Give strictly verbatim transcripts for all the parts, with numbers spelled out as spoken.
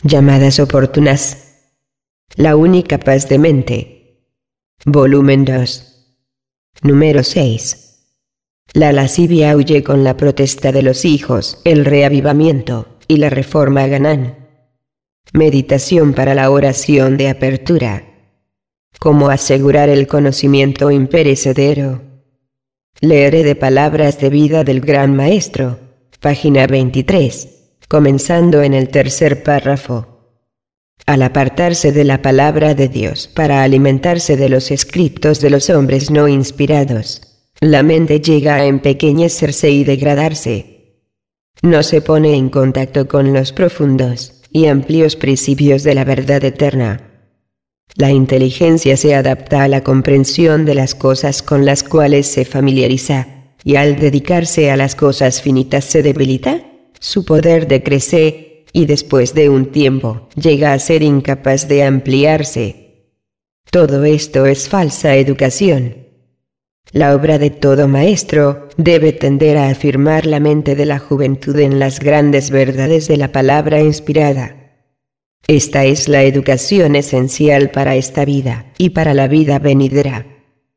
llamadas oportunas. La única paz de mente. Volumen dos. Número seis. La lascivia huye con la protesta de los hijos, el reavivamiento y la reforma ganan. Meditación para la oración de apertura. Cómo asegurar el conocimiento imperecedero. Leeré de palabras de vida del Gran Maestro, página veintitrés, comenzando en el tercer párrafo. Al apartarse de la palabra de Dios para alimentarse de los escritos de los hombres no inspirados, la mente llega a empequeñecerse y degradarse. No se pone en contacto con los profundos y amplios principios de la verdad eterna. La inteligencia se adapta a la comprensión de las cosas con las cuales se familiariza, y al dedicarse a las cosas finitas se debilita, su poder decrece, y después de un tiempo llega a ser incapaz de ampliarse. Todo esto es falsa educación. La obra de todo maestro debe tender a afirmar la mente de la juventud en las grandes verdades de la palabra inspirada. Esta es la educación esencial para esta vida y para la vida venidera.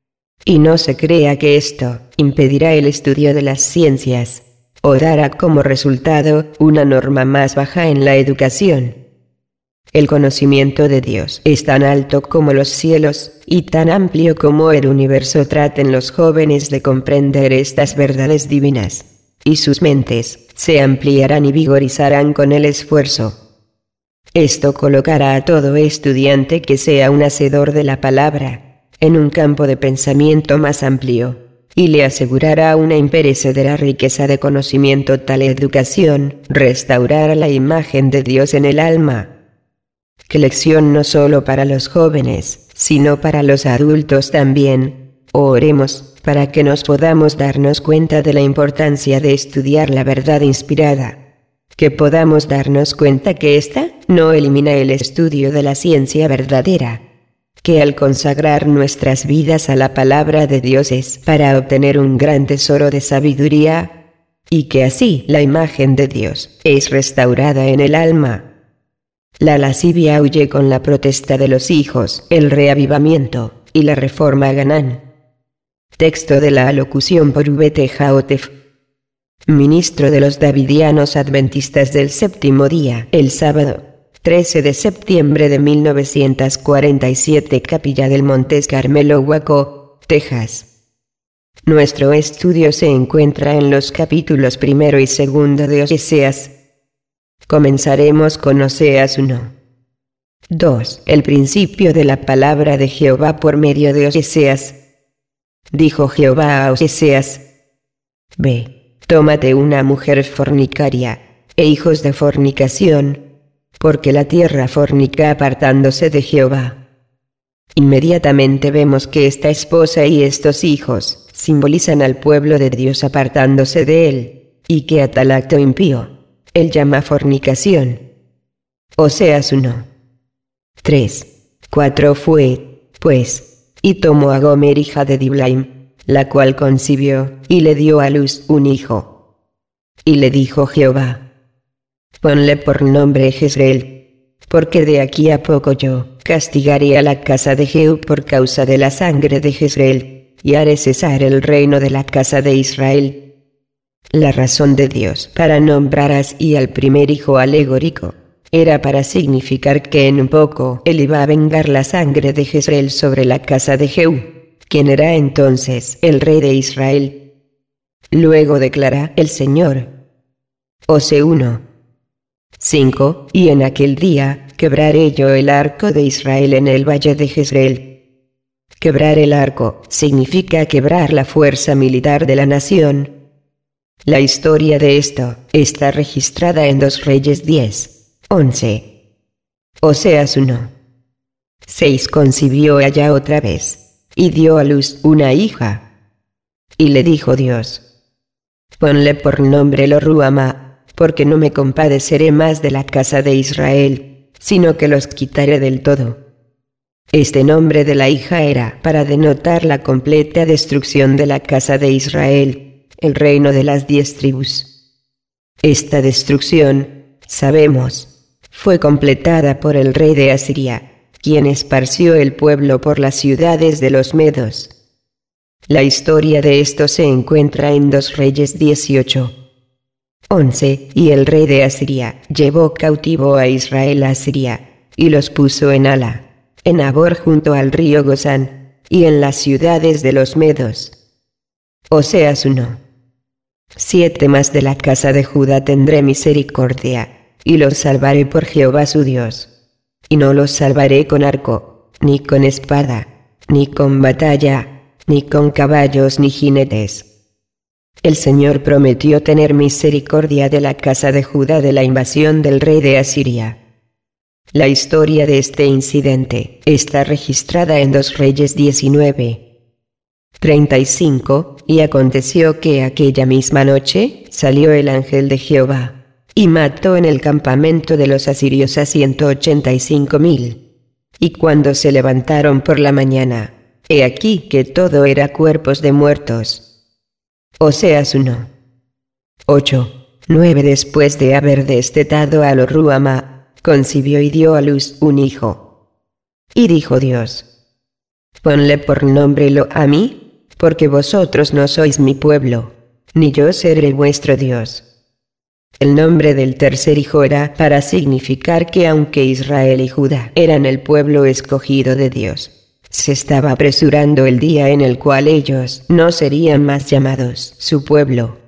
Y no se crea que esto impedirá el estudio de las ciencias, o dará como resultado una norma más baja en la educación. El conocimiento de Dios es tan alto como los cielos, y tan amplio como el universo. Traten los jóvenes de comprender estas verdades divinas, y sus mentes se ampliarán y vigorizarán con el esfuerzo. Esto colocará a todo estudiante que sea un hacedor de la palabra en un campo de pensamiento más amplio, y le asegurará una imperecedera riqueza de conocimiento. Tal educación restaurará la imagen de Dios en el alma. Qué lección no solo para los jóvenes, sino para los adultos también. Oremos para que nos podamos darnos cuenta de la importancia de estudiar la verdad inspirada. Que podamos darnos cuenta que ésta no elimina el estudio de la ciencia verdadera. Que al consagrar nuestras vidas a la palabra de Dios es para obtener un gran tesoro de sabiduría, y que así la imagen de Dios es restaurada en el alma. La lascivia huye con la protesta de los hijos, el reavivamiento y la reforma ganan. Texto de la alocución por V T Jaotef, ministro de los Davidianos Adventistas del Séptimo Día, el sábado trece de septiembre de mil novecientos cuarenta y siete, Capilla del Montes Carmelo, Waco, Texas. Nuestro estudio se encuentra en los capítulos primero y segundo de Oseas. Comenzaremos con Oseas uno. dos. El principio de la palabra de Jehová por medio de Oseas. Dijo Jehová a Oseas: Ve, tómate una mujer fornicaria, e hijos de fornicación, porque la tierra fornica apartándose de Jehová. Inmediatamente vemos que esta esposa y estos hijos simbolizan al pueblo de Dios apartándose de él, y que a tal acto impío él llama fornicación. Oseas uno. tres. cuatro Fue, pues, y tomó a Gomer hija de Diblaim, la cual concibió, y le dio a luz un hijo. Y le dijo Jehová: Ponle por nombre Jezreel, porque de aquí a poco yo castigaré a la casa de Jehú por causa de la sangre de Jezreel, y haré cesar el reino de la casa de Israel. La razón de Dios para nombrar así al primer hijo alegórico era para significar que en un poco él iba a vengar la sangre de Jezreel sobre la casa de Jehú, quien era entonces el rey de Israel. Luego declara el Señor. Osee uno. cinco. Y en aquel día quebraré yo el arco de Israel en el valle de Jezreel. Quebrar el arco significa quebrar la fuerza militar de la nación. La historia de esto está registrada en dos Reyes diez, once. Oseas uno. seis. Concibió allá otra vez, y dio a luz una hija. Y le dijo Dios: Ponle por nombre Lo-ruhamá, porque no me compadeceré más de la casa de Israel, sino que los quitaré del todo. Este nombre de la hija era para denotar la completa destrucción de la casa de Israel, el reino de las diez tribus. Esta destrucción, sabemos, fue completada por el rey de Asiria, quien esparció el pueblo por las ciudades de los medos. La historia de esto se encuentra en dos Reyes dieciocho. once. Y el rey de Asiria llevó cautivo a Israel a Asiria, y los puso en Ala, en Abor junto al río Gozán, y en las ciudades de los medos. Oseas uno. siete. Mas de la casa de Judá tendré misericordia, y los salvaré por Jehová su Dios. Y no los salvaré con arco, ni con espada, ni con batalla, ni con caballos ni jinetes. El Señor prometió tener misericordia de la casa de Judá de la invasión del rey de Asiria. La historia de este incidente está registrada en dos Reyes diecinueve. treinta y cinco. Y aconteció que aquella misma noche salió el ángel de Jehová, y mató en el campamento de los asirios a ciento ochenta y cinco mil. Y cuando se levantaron por la mañana, he aquí que todo era cuerpos de muertos. Oseas uno. ocho. nueve. Después de haber destetado a Lo-ruhamá, concibió y dio a luz un hijo. Y dijo Dios: ponle por nombre Lo-ammi, porque vosotros no sois mi pueblo, ni yo seré vuestro Dios. El nombre del tercer hijo era para significar que aunque Israel y Judá eran el pueblo escogido de Dios, se estaba apresurando el día en el cual ellos no serían más llamados su pueblo.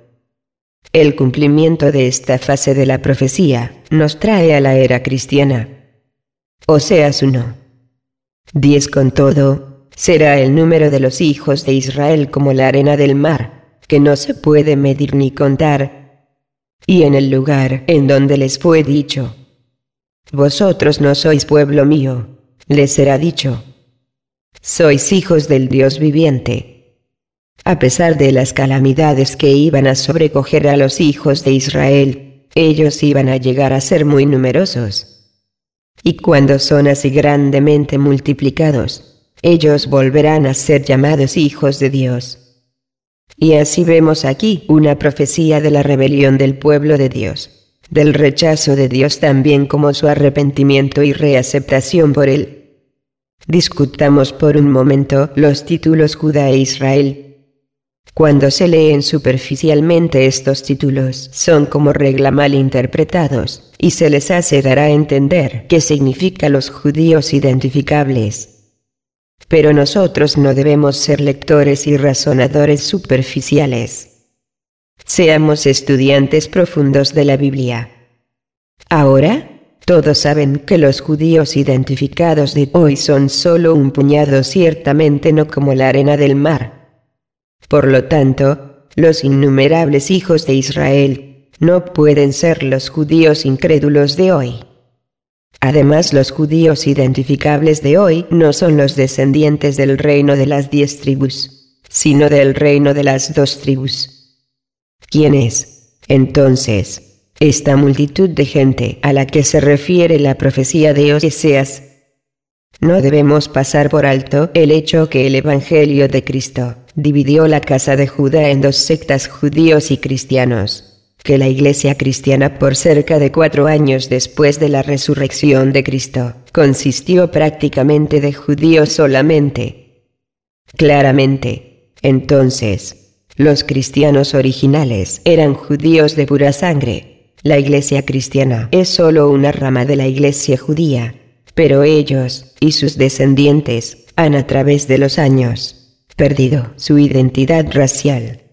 El cumplimiento de esta fase de la profecía nos trae a la era cristiana. Oseas uno. diez. Con todo, será el número de los hijos de Israel como la arena del mar, que no se puede medir ni contar. Y en el lugar en donde les fue dicho: vosotros no sois pueblo mío, les será dicho: sois hijos del Dios viviente. A pesar de las calamidades que iban a sobrecoger a los hijos de Israel, ellos iban a llegar a ser muy numerosos. Y cuando son así grandemente multiplicados, ellos volverán a ser llamados hijos de Dios. Y así vemos aquí una profecía de la rebelión del pueblo de Dios, del rechazo de Dios también como su arrepentimiento y reaceptación por él. Discutamos por un momento los títulos Judá e Israel. Cuando se leen superficialmente estos títulos son como regla mal interpretados, y se les hace dar a entender qué significa los judíos identificables. Pero nosotros no debemos ser lectores y razonadores superficiales. Seamos estudiantes profundos de la Biblia. Ahora, todos saben que los judíos identificados de hoy son solo un puñado, ciertamente no como la arena del mar. Por lo tanto, los innumerables hijos de Israel no pueden ser los judíos incrédulos de hoy. Además, los judíos identificables de hoy no son los descendientes del reino de las diez tribus, sino del reino de las dos tribus. ¿Quién es, entonces, esta multitud de gente a la que se refiere la profecía de Oseas? No debemos pasar por alto el hecho que el Evangelio de Cristo dividió la casa de Judá en dos sectas, judíos y cristianos, que la Iglesia cristiana por cerca de cuatro años después de la resurrección de Cristo consistió prácticamente de judíos solamente. Claramente, entonces, los cristianos originales eran judíos de pura sangre. La Iglesia cristiana es solo una rama de la Iglesia judía, pero ellos y sus descendientes han a través de los años perdido su identidad racial.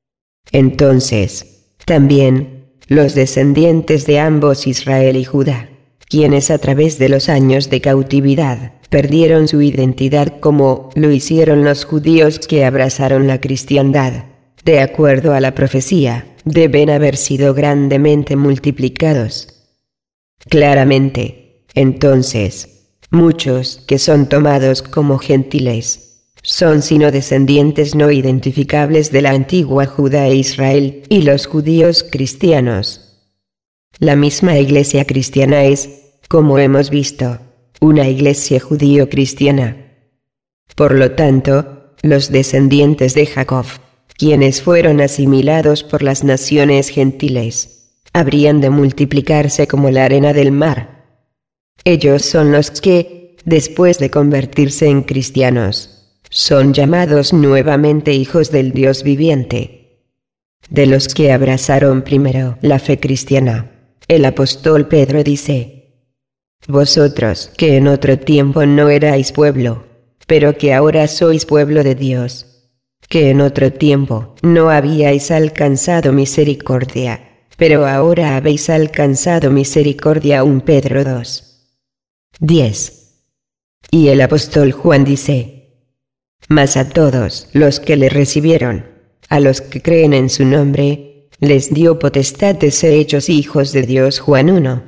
Entonces, también, los descendientes de ambos Israel y Judá, quienes a través de los años de cautividad perdieron su identidad como lo hicieron los judíos que abrazaron la cristiandad, de acuerdo a la profecía, deben haber sido grandemente multiplicados. Claramente, entonces, muchos que son tomados como gentiles son sino descendientes no identificables de la antigua Judá e Israel y los judíos cristianos. La misma Iglesia cristiana es, como hemos visto, una iglesia judío-cristiana. Por lo tanto, los descendientes de Jacob, quienes fueron asimilados por las naciones gentiles, habrían de multiplicarse como la arena del mar. Ellos son los que, después de convertirse en cristianos, son llamados nuevamente hijos del Dios viviente. De los que abrazaron primero la fe cristiana, el apóstol Pedro dice: vosotros que en otro tiempo no erais pueblo, pero que ahora sois pueblo de Dios, que en otro tiempo no habíais alcanzado misericordia, pero ahora habéis alcanzado misericordia. Primera Pedro dos, diez. Y el apóstol Juan dice: mas a todos los que le recibieron, a los que creen en su nombre, les dio potestad de ser hechos hijos de Dios. Juan uno,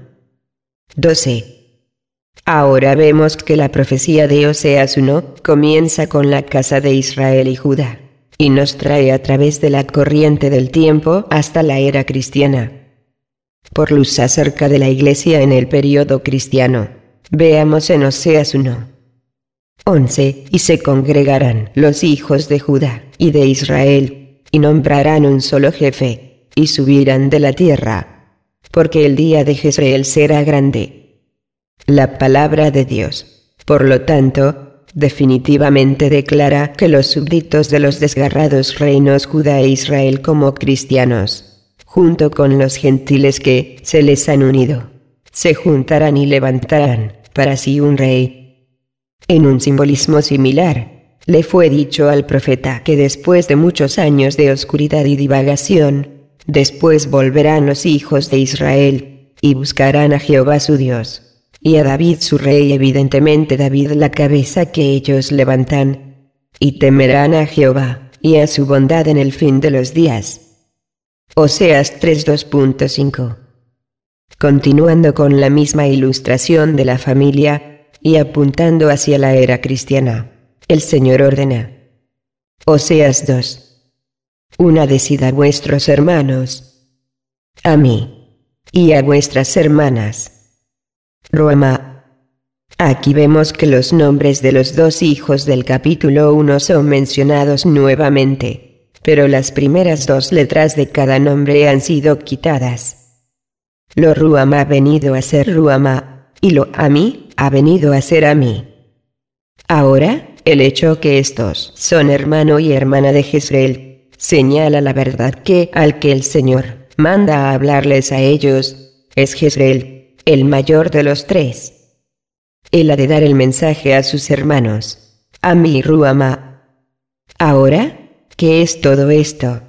doce. Ahora vemos que la profecía de Oseas uno comienza con la casa de Israel y Judá, y nos trae a través de la corriente del tiempo hasta la era cristiana. Por luz acerca de la iglesia en el período cristiano, veamos en Oseas uno, once, y se congregarán los hijos de Judá y de Israel, y nombrarán un solo jefe, y subirán de la tierra, porque el día de Jezreel será grande. La palabra de Dios, por lo tanto, definitivamente declara que los súbditos de los desgarrados reinos Judá e Israel como cristianos, junto con los gentiles que se les han unido, se juntarán y levantarán para sí un rey. En un simbolismo similar, le fue dicho al profeta que después de muchos años de oscuridad y divagación, después volverán los hijos de Israel, y buscarán a Jehová su Dios, y a David su rey, evidentemente David la cabeza que ellos levantan, y temerán a Jehová, y a su bondad en el fin de los días. Oseas tres dos punto cinco. Continuando con la misma ilustración de la familia, y apuntando hacia la era cristiana, el Señor ordena. Oseas dos. Una decid a vuestros hermanos, a mí, y a vuestras hermanas. Ruama. Aquí vemos que los nombres de los dos hijos del capítulo uno son mencionados nuevamente, pero las primeras dos letras de cada nombre han sido quitadas. Lo Ruama ha venido a ser Ruama, y lo Ami ha venido a ser Ami. Ahora, el hecho que estos son hermano y hermana de Jezreel, señala la verdad que al que el Señor manda a hablarles a ellos, es Jezreel, el mayor de los tres. Él ha de dar el mensaje a sus hermanos, Ami y Ruama. Ahora, ¿qué es todo esto?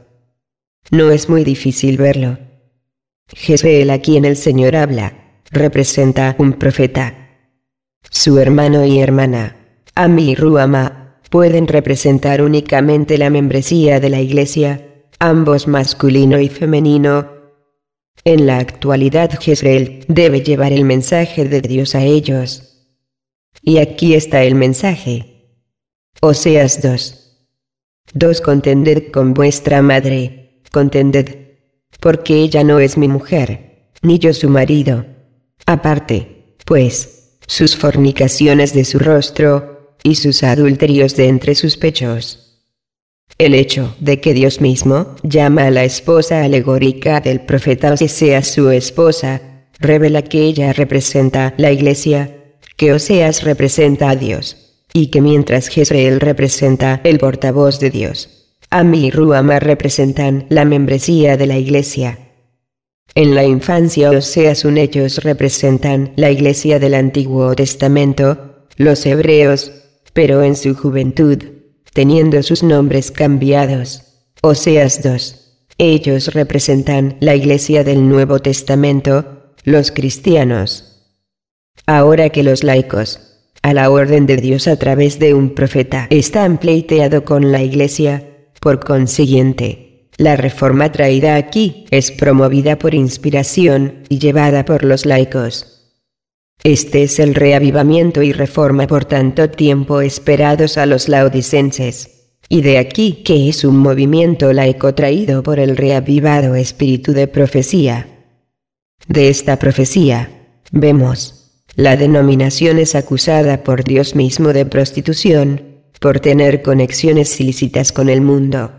No es muy difícil verlo. Jezreel, a quien el Señor habla, representa un profeta. Su hermano y hermana, Ami y Ruama, pueden representar únicamente la membresía de la iglesia, ambos masculino y femenino. En la actualidad Jezreel debe llevar el mensaje de Dios a ellos. Y aquí está el mensaje. Oseas dos. dos Contended con vuestra madre, contended, porque ella no es mi mujer, ni yo su marido. Aparte, pues, sus fornicaciones de su rostro, y sus adulterios de entre sus pechos. El hecho de que Dios mismo llama a la esposa alegórica del profeta Oseas su esposa, revela que ella representa la iglesia, que Oseas representa a Dios, y que mientras Jezreel representa el portavoz de Dios, Ami y Ruama representan la membresía de la iglesia. En la infancia Oseas un ellos representan la iglesia del Antiguo Testamento, los hebreos, pero en su juventud, teniendo sus nombres cambiados, Oseas dos, ellos representan la iglesia del Nuevo Testamento, los cristianos. Ahora que los laicos, a la orden de Dios a través de un profeta, están pleiteado con la iglesia, por consiguiente, la reforma traída aquí es promovida por inspiración y llevada por los laicos. Este es el reavivamiento y reforma por tanto tiempo esperados a los laodicenses, y de aquí que es un movimiento laico traído por el reavivado espíritu de profecía. De esta profecía, vemos, la denominación es acusada por Dios mismo de prostitución, por tener conexiones ilícitas con el mundo.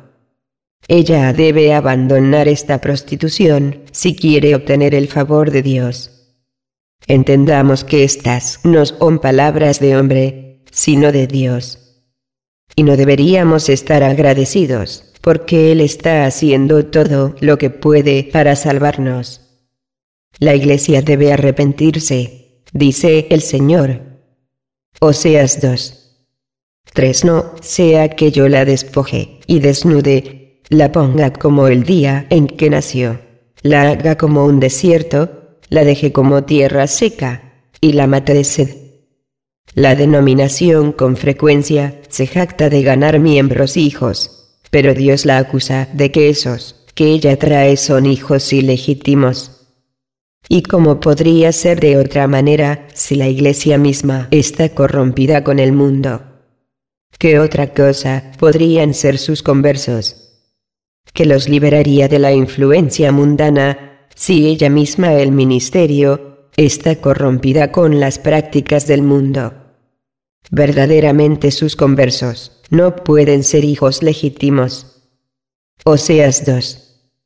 Ella debe abandonar esta prostitución si quiere obtener el favor de Dios. Entendamos que estas no son palabras de hombre, sino de Dios. Y no deberíamos estar agradecidos, porque Él está haciendo todo lo que puede para salvarnos. La Iglesia debe arrepentirse, dice el Señor. Oseas dos. tres No sea que yo la despoje y desnude, la ponga como el día en que nació, la haga como un desierto, la deje como tierra seca, y la mate de sed. La denominación con frecuencia se jacta de ganar miembros hijos, pero Dios la acusa de que esos que ella trae son hijos ilegítimos. ¿Y cómo podría ser de otra manera si la Iglesia misma está corrompida con el mundo? ¿Qué otra cosa podrían ser sus conversos? ¿Que los liberaría de la influencia mundana si ella misma, el ministerio, está corrompida con las prácticas del mundo? Verdaderamente sus conversos no pueden ser hijos legítimos. Oseas dos.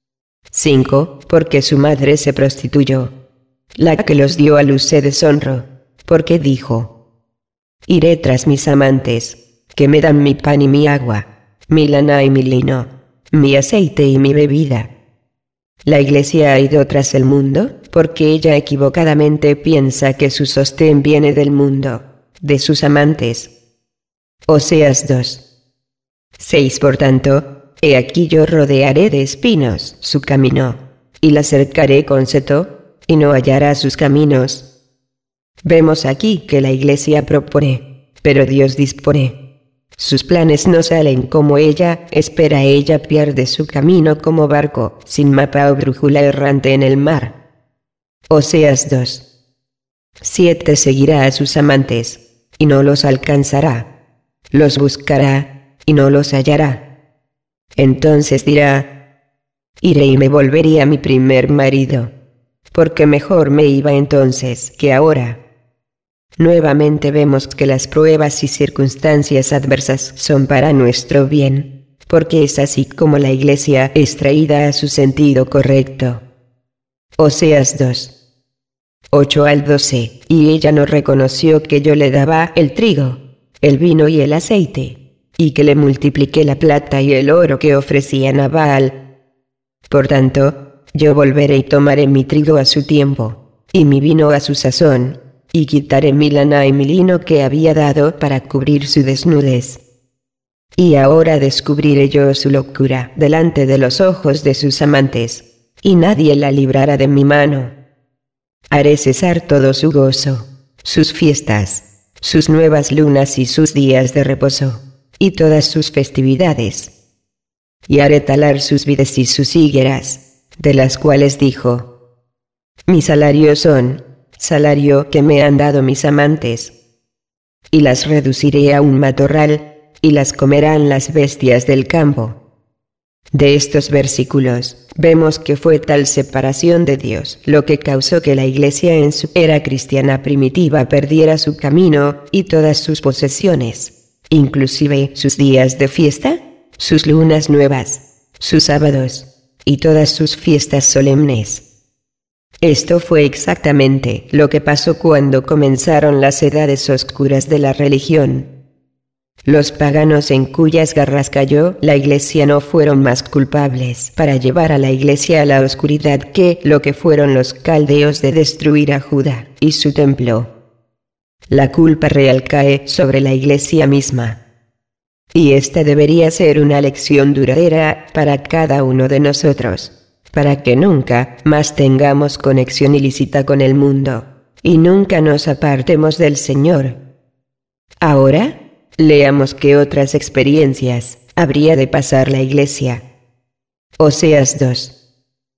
cinco Porque su madre se prostituyó. La que los dio a luz se deshonró, porque dijo: iré tras mis amantes, que me dan mi pan y mi agua, mi lana y mi lino, mi aceite y mi bebida. La Iglesia ha ido tras el mundo, porque ella equivocadamente piensa que su sostén viene del mundo, de sus amantes. Oseas dos. seis Por tanto, he aquí yo rodearé de espinos su camino, y la cercaré con seto, y no hallará sus caminos. Vemos aquí que la Iglesia propone, pero Dios dispone. Sus planes no salen como ella espera, ella pierde su camino como barco, sin mapa o brújula errante en el mar. Oseas dos. siete Seguirá a sus amantes, y no los alcanzará. Los buscará, y no los hallará. Entonces dirá: iré y me volveré a mi primer marido, porque mejor me iba entonces que ahora. Nuevamente vemos que las pruebas y circunstancias adversas son para nuestro bien, porque es así como la Iglesia es traída a su sentido correcto. Oseas dos. ocho al doce Y ella no reconoció que yo le daba el trigo, el vino y el aceite, y que le multipliqué la plata y el oro que ofrecían a Baal. Por tanto, yo volveré y tomaré mi trigo a su tiempo, y mi vino a su sazón, y quitaré mi lana y mi lino que había dado para cubrir su desnudez. Y ahora descubriré yo su locura delante de los ojos de sus amantes, y nadie la librará de mi mano. Haré cesar todo su gozo, sus fiestas, sus nuevas lunas y sus días de reposo, y todas sus festividades. Y haré talar sus vides y sus higueras, de las cuales dijo: mi salario son salario que me han dado mis amantes. Y las reduciré a un matorral, y las comerán las bestias del campo. De estos versículos, vemos que fue tal separación de Dios lo que causó que la Iglesia en su era cristiana primitiva perdiera su camino y todas sus posesiones, inclusive sus días de fiesta, sus lunas nuevas, sus sábados, y todas sus fiestas solemnes. Esto fue exactamente lo que pasó cuando comenzaron las edades oscuras de la religión. Los paganos en cuyas garras cayó la Iglesia no fueron más culpables para llevar a la Iglesia a la oscuridad que lo que fueron los caldeos de destruir a Judá y su templo. La culpa real cae sobre la Iglesia misma. Y esta debería ser una lección duradera para cada uno de nosotros, para que nunca más tengamos conexión ilícita con el mundo, y nunca nos apartemos del Señor. Ahora, leamos qué otras experiencias habría de pasar la Iglesia. Oseas dos.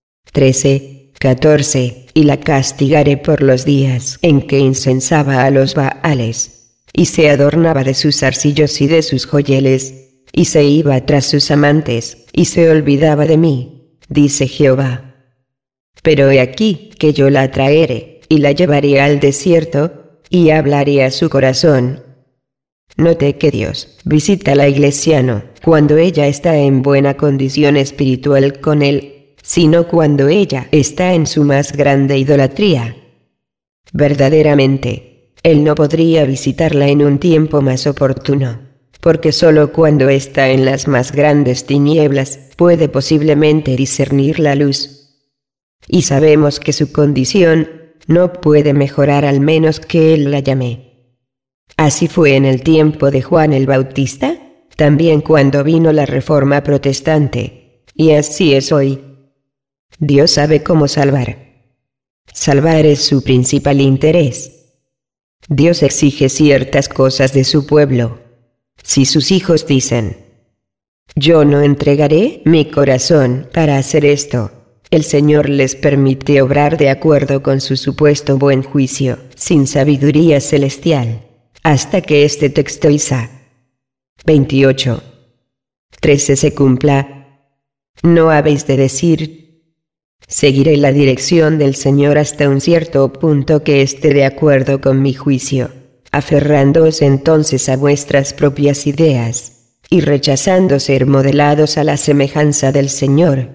trece, catorce Y la castigaré por los días en que incensaba a los Baales, y se adornaba de sus arcillos y de sus joyeles, y se iba tras sus amantes, y se olvidaba de mí, dice Jehová. Pero he aquí que yo la traeré, y la llevaré al desierto, y hablaré a su corazón. Note que Dios visita a la Iglesia no cuando ella está en buena condición espiritual con Él, sino cuando ella está en su más grande idolatría. Verdaderamente, él no podría visitarla en un tiempo más oportuno, porque sólo cuando está en las más grandes tinieblas puede posiblemente discernir la luz. Y sabemos que su condición no puede mejorar al menos que él la llame. Así fue en el tiempo de Juan el Bautista, también cuando vino la Reforma Protestante, y así es hoy. Dios sabe cómo salvar. Salvar es su principal interés. Dios exige ciertas cosas de su pueblo. Si sus hijos dicen, yo no entregaré mi corazón para hacer esto, el Señor les permite obrar de acuerdo con su supuesto buen juicio, sin sabiduría celestial, hasta que este texto Isa veintiocho trece se cumpla. No habéis de decir, seguiré la dirección del Señor hasta un cierto punto que esté de acuerdo con mi juicio, aferrándoos entonces a vuestras propias ideas, y rechazando ser modelados a la semejanza del Señor.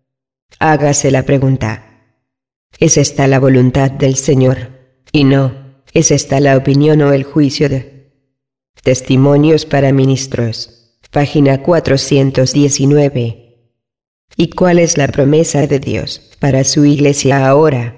Hágase la pregunta: ¿es esta la voluntad del Señor? Y no, ¿es esta la opinión o el juicio de? Testimonios para ministros, página cuatrocientos diecinueve. ¿Y cuál es la promesa de Dios para su iglesia ahora?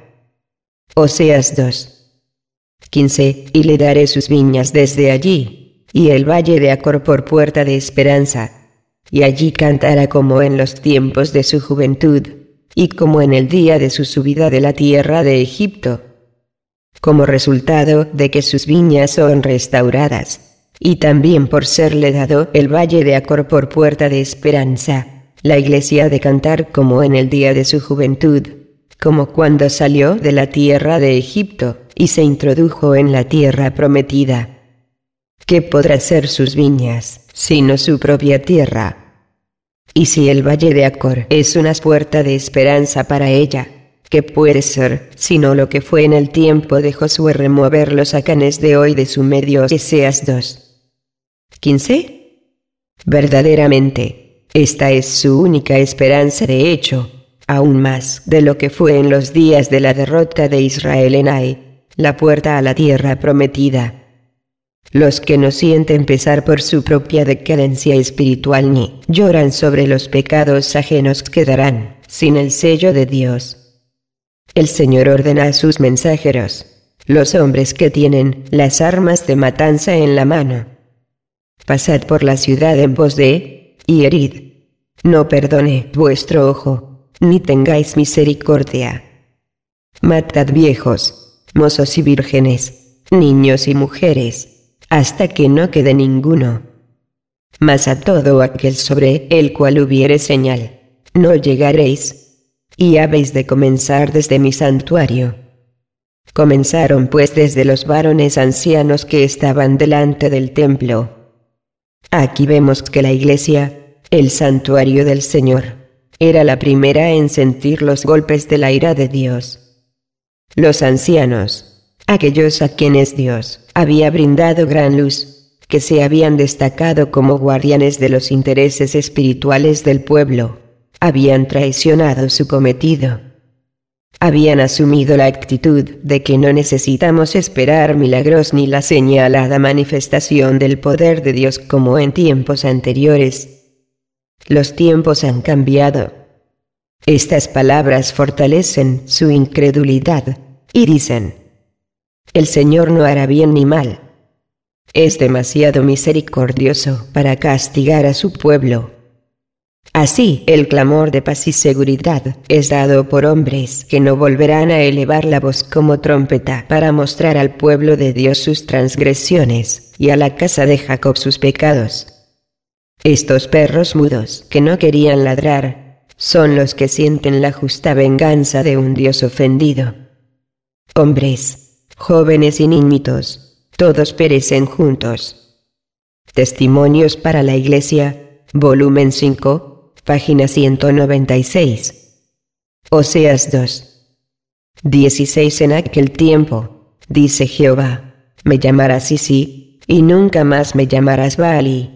Oseas dos quince, y le daré sus viñas desde allí, y el valle de Acor por puerta de esperanza, y allí cantará como en los tiempos de su juventud, y como en el día de su subida de la tierra de Egipto, como resultado de que sus viñas son restauradas, y también por serle dado el valle de Acor por puerta de esperanza. La iglesia ha de cantar como en el día de su juventud, como cuando salió de la tierra de Egipto y se introdujo en la tierra prometida. ¿Qué podrá ser sus viñas, sino su propia tierra? Y si el valle de Acor es una puerta de esperanza para ella, ¿qué puede ser, sino lo que fue en el tiempo de Josué remover los acanes de hoy de su medio? Oseas dos quince. Verdaderamente, esta es su única esperanza, de hecho, aún más de lo que fue en los días de la derrota de Israel en Ai, la puerta a la tierra prometida. Los que no sienten pesar por su propia decadencia espiritual ni lloran sobre los pecados ajenos quedarán sin el sello de Dios. El Señor ordena a sus mensajeros, los hombres que tienen las armas de matanza en la mano: pasad por la ciudad en pos de, y herid. No perdone vuestro ojo, ni tengáis misericordia. Matad viejos, mozos y vírgenes, niños y mujeres, hasta que no quede ninguno. Mas a todo aquel sobre el cual hubiere señal, no llegaréis, y habéis de comenzar desde mi santuario. Comenzaron pues desde los varones ancianos que estaban delante del templo. Aquí vemos que la iglesia, el santuario del Señor, era la primera en sentir los golpes de la ira de Dios. Los ancianos, aquellos a quienes Dios había brindado gran luz, que se habían destacado como guardianes de los intereses espirituales del pueblo, habían traicionado su cometido. Habían asumido la actitud de que no necesitamos esperar milagros ni la señalada manifestación del poder de Dios como en tiempos anteriores. Los tiempos han cambiado. Estas palabras fortalecen su incredulidad, y dicen: el Señor no hará bien ni mal. Es demasiado misericordioso para castigar a su pueblo. Así, el clamor de paz y seguridad es dado por hombres que no volverán a elevar la voz como trompeta para mostrar al pueblo de Dios sus transgresiones, y a la casa de Jacob sus pecados. Estos perros mudos que no querían ladrar, son los que sienten la justa venganza de un Dios ofendido. Hombres, jóvenes y niñitos, todos perecen juntos. Testimonios para la Iglesia, volumen cinco, página ciento noventa y seis. Oseas dos dieciséis. En aquel tiempo, dice Jehová, me llamarás Isi, y nunca más me llamarás Baali.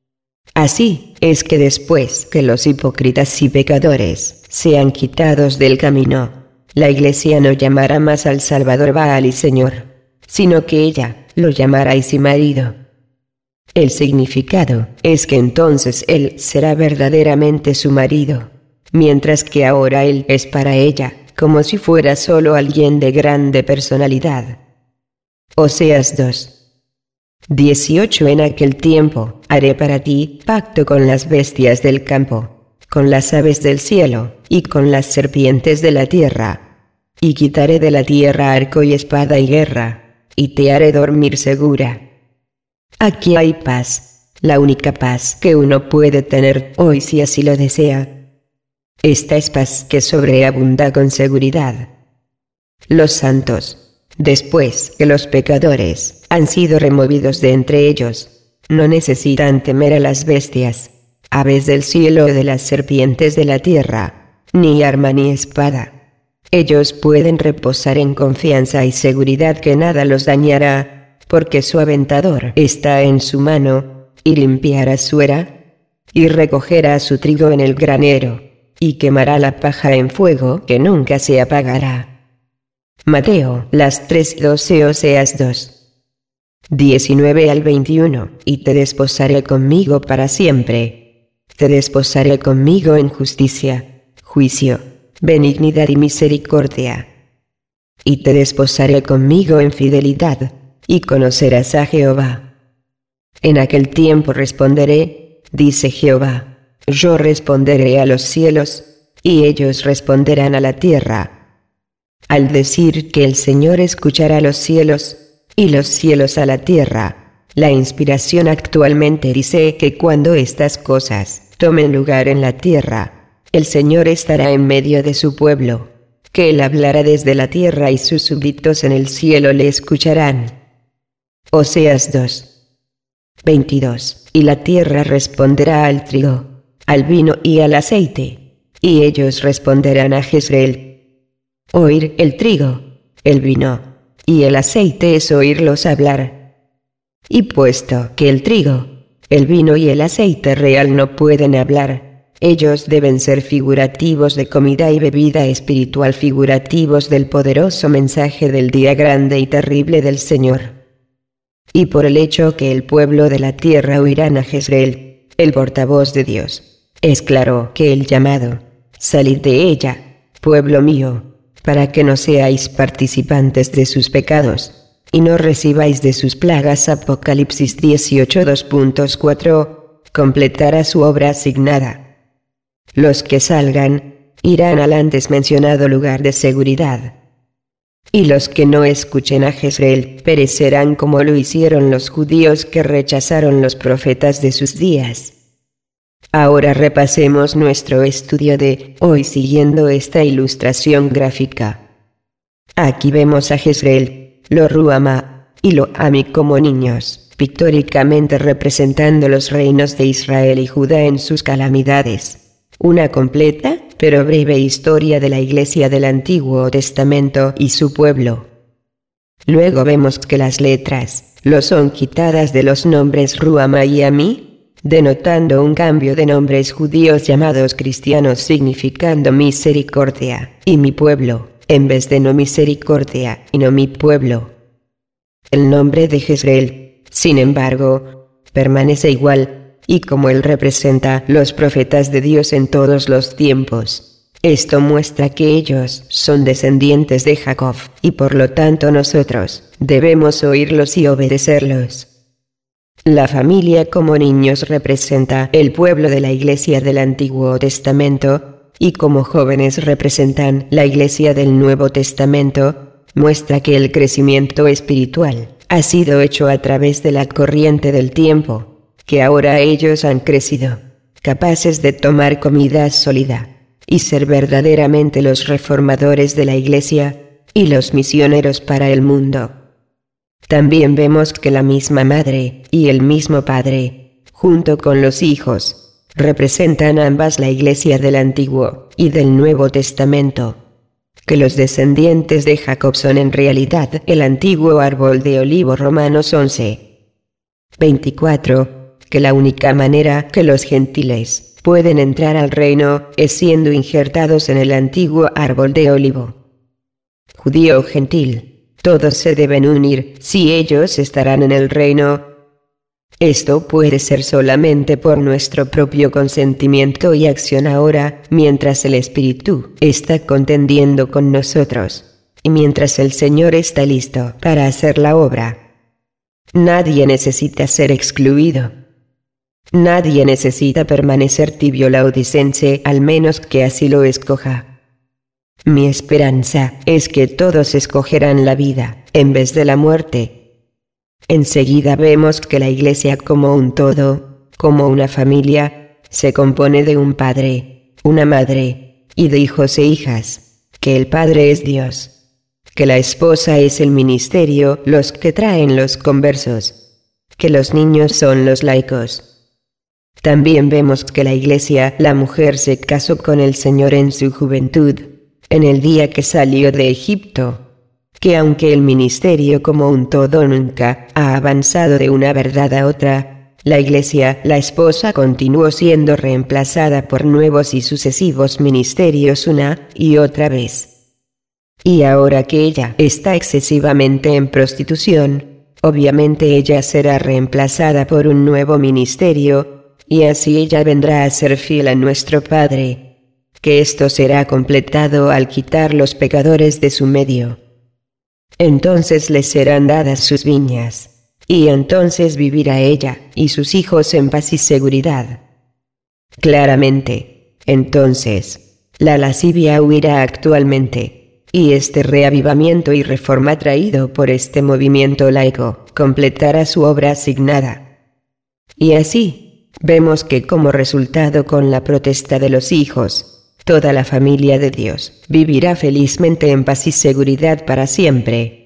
Así es que después que los hipócritas y pecadores sean quitados del camino, la Iglesia no llamará más al Salvador Baal y Señor, sino que ella lo llamará y su marido. El significado es que entonces él será verdaderamente su marido, mientras que ahora él es para ella, como si fuera solo alguien de grande personalidad. Oseas dos. dieciocho En aquel tiempo haré para ti pacto con las bestias del campo, con las aves del cielo, y con las serpientes de la tierra. Y quitaré de la tierra arco y espada y guerra, y te haré dormir segura. Aquí hay paz, la única paz que uno puede tener hoy si así lo desea. Esta es paz que sobreabunda con seguridad. Los santos, después que los pecadores han sido removidos de entre ellos, no necesitan temer a las bestias, aves del cielo o de las serpientes de la tierra, ni arma ni espada. Ellos pueden reposar en confianza y seguridad que nada los dañará, porque su aventador está en su mano, y limpiará su era, y recogerá su trigo en el granero, y quemará la paja en fuego que nunca se apagará. Mateo, las tres doce Oseas dos. diecinueve al veintiuno, y te desposaré conmigo para siempre. Te desposaré conmigo en justicia, juicio, benignidad y misericordia. Y te desposaré conmigo en fidelidad, y conocerás a Jehová. En aquel tiempo responderé, dice Jehová, yo responderé a los cielos, y ellos responderán a la tierra. Al decir que el Señor escuchará a los cielos, y los cielos a la tierra, la inspiración actualmente dice que cuando estas cosas tomen lugar en la tierra, el Señor estará en medio de su pueblo, que Él hablará desde la tierra y sus súbditos en el cielo le escucharán. Oseas dos. veintidós. Y la tierra responderá al trigo, al vino y al aceite, y ellos responderán a Jezreel. Oír el trigo, el vino, y el aceite es oírlos hablar. Y puesto que el trigo, el vino y el aceite real no pueden hablar, ellos deben ser figurativos de comida y bebida espiritual, figurativos del poderoso mensaje del día grande y terrible del Señor. Y por el hecho que el pueblo de la tierra oirán a Jezreel, el portavoz de Dios, es claro que el llamado, salid de ella, pueblo mío, para que no seáis participantes de sus pecados, y no recibáis de sus plagas. Apocalipsis dieciocho dos punto cuatro, completará su obra asignada. Los que salgan, irán al antes mencionado lugar de seguridad. Y los que no escuchen a Jezreel perecerán como lo hicieron los judíos que rechazaron los profetas de sus días. Ahora repasemos nuestro estudio de hoy siguiendo esta ilustración gráfica. Aquí vemos a Jezreel, lo Ruama, y lo Ami como niños, pictóricamente representando los reinos de Israel y Judá en sus calamidades. Una completa, pero breve historia de la Iglesia del Antiguo Testamento y su pueblo. Luego vemos que las letras lo son quitadas de los nombres Ruama y Ami, denotando un cambio de nombres judíos llamados cristianos significando misericordia y mi pueblo, en vez de no misericordia y no mi pueblo. El nombre de Jezreel, sin embargo, permanece igual, y como él representa los profetas de Dios en todos los tiempos, esto muestra que ellos son descendientes de Jacob, y por lo tanto nosotros debemos oírlos y obedecerlos. La familia como niños representa el pueblo de la Iglesia del Antiguo Testamento, y como jóvenes representan la Iglesia del Nuevo Testamento, muestra que el crecimiento espiritual ha sido hecho a través de la corriente del tiempo, que ahora ellos han crecido, capaces de tomar comida sólida, y ser verdaderamente los reformadores de la Iglesia, y los misioneros para el mundo. También vemos que la misma madre, y el mismo padre, junto con los hijos, representan ambas la Iglesia del Antiguo y del Nuevo Testamento, que los descendientes de Jacob son en realidad el antiguo árbol de olivo. Romanos once. veinticuatro. Que la única manera que los gentiles pueden entrar al reino es siendo injertados en el antiguo árbol de olivo. judío o gentil, todos se deben unir, si ellos estarán en el reino. Esto puede ser solamente por nuestro propio consentimiento y acción ahora, mientras el Espíritu está contendiendo con nosotros, y mientras el Señor está listo para hacer la obra. Nadie necesita ser excluido. Nadie necesita permanecer tibio laodicense, al menos que así lo escoja. Mi esperanza es que todos escogerán la vida, en vez de la muerte. Enseguida vemos que la Iglesia como un todo, como una familia, se compone de un padre, una madre, y de hijos e hijas, que el Padre es Dios, que la esposa es el ministerio, los que traen los conversos, que los niños son los laicos. También vemos que la Iglesia, la mujer se casó con el Señor en su juventud, en el día que salió de Egipto, que aunque el ministerio como un todo nunca ha avanzado de una verdad a otra, la Iglesia, la esposa, continuó siendo reemplazada por nuevos y sucesivos ministerios una y otra vez. Y ahora que ella está excesivamente en prostitución, obviamente ella será reemplazada por un nuevo ministerio, y así ella vendrá a ser fiel a nuestro Padre, que esto será completado al quitar los pecadores de su medio. Entonces les serán dadas sus viñas, y entonces vivirá ella y sus hijos en paz y seguridad. Claramente, entonces, la lascivia huirá actualmente, y este reavivamiento y reforma traído por este movimiento laico completará su obra asignada. Y así, vemos que como resultado con la protesta de los hijos, toda la familia de Dios vivirá felizmente en paz y seguridad para siempre.